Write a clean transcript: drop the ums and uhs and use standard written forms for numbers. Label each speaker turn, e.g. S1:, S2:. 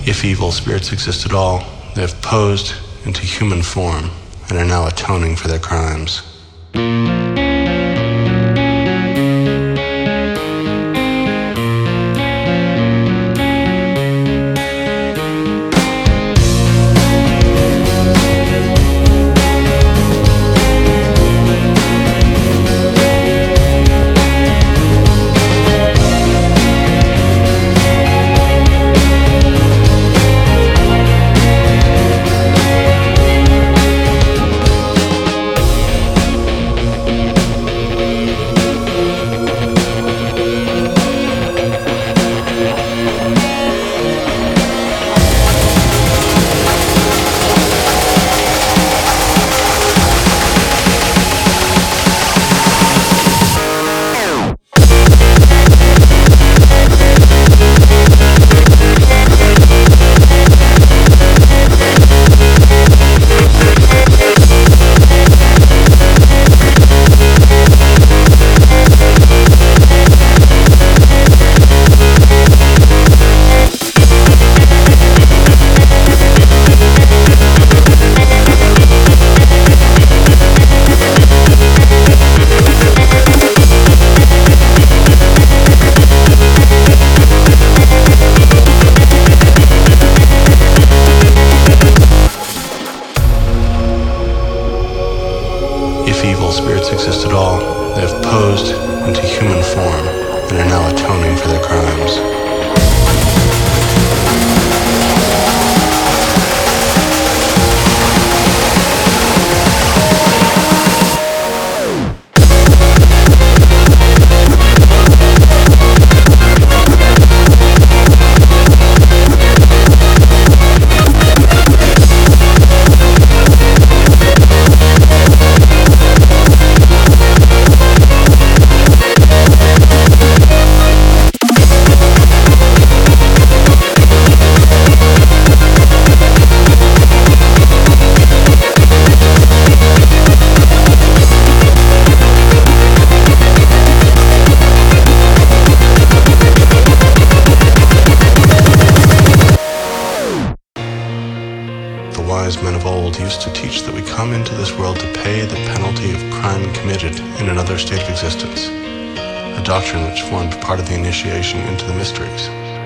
S1: If evil spirits exist at all, they have posed into human form and are now atoning for their crimes. If evil spirits exist at all, they have posed into human form and are now atoning for their crimes. The wise men of old used to teach that we come into this world to pay the penalty of crime committed in another state of existence, a doctrine which formed part of the initiation into the mysteries.